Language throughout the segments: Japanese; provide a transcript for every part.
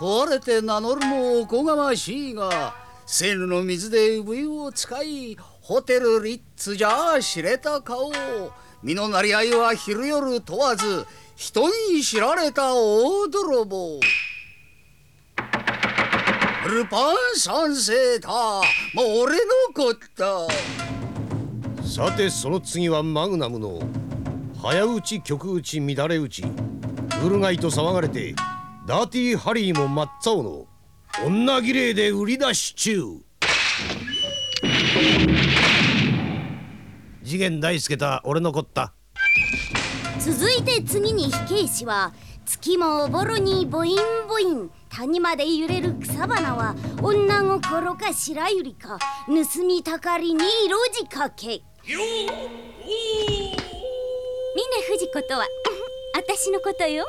問われて名乗るもおこがましいが、セーヌの水で産湯を使い、ホテルリッツじゃ知れた顔。身のなり合いは昼夜問わず、人に知られた大泥棒。ルパン三世だ。もう俺のこった。 さてその次はマグナムの早打ち曲打ち乱れ打ち、ウルガイと騒がれてダーティーハリーも真っ青の女儀礼で売り出し中。次元大介だ俺のこった。 続いて次に火消しは、月もおぼろにボインボイン、谷まで揺れる草花は女心か白百合か、盗みたかりに色仕掛け。峰不二子とは私のことよ。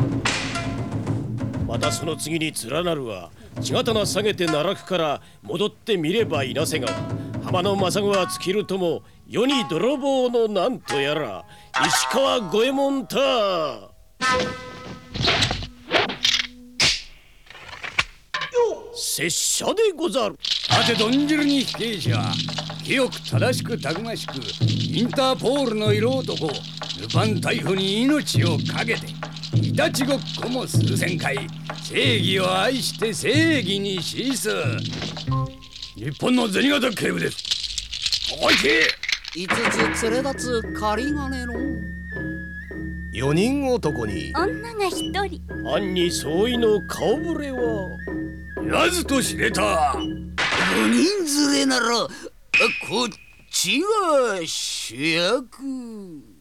またその次に連なるは、血刀下げて奈落から戻ってみれば稲瀬川、浜の正子は尽きるとも世に泥棒のなんとやら、石川五右衛門た。拙者でござる。 さて存じるに火消しは、清く正しくたくましく、インターポールの色男ルパン逮捕に命を懸けて、いたちごっこも数千回、正義を愛して正義に死す日本の銭形警部です。おいしい 5つ連れ立つ仮金の 4人男に女が1人。 暗に相違の顔ぶれは言わずと知れた。 4人連れならこっちが主役。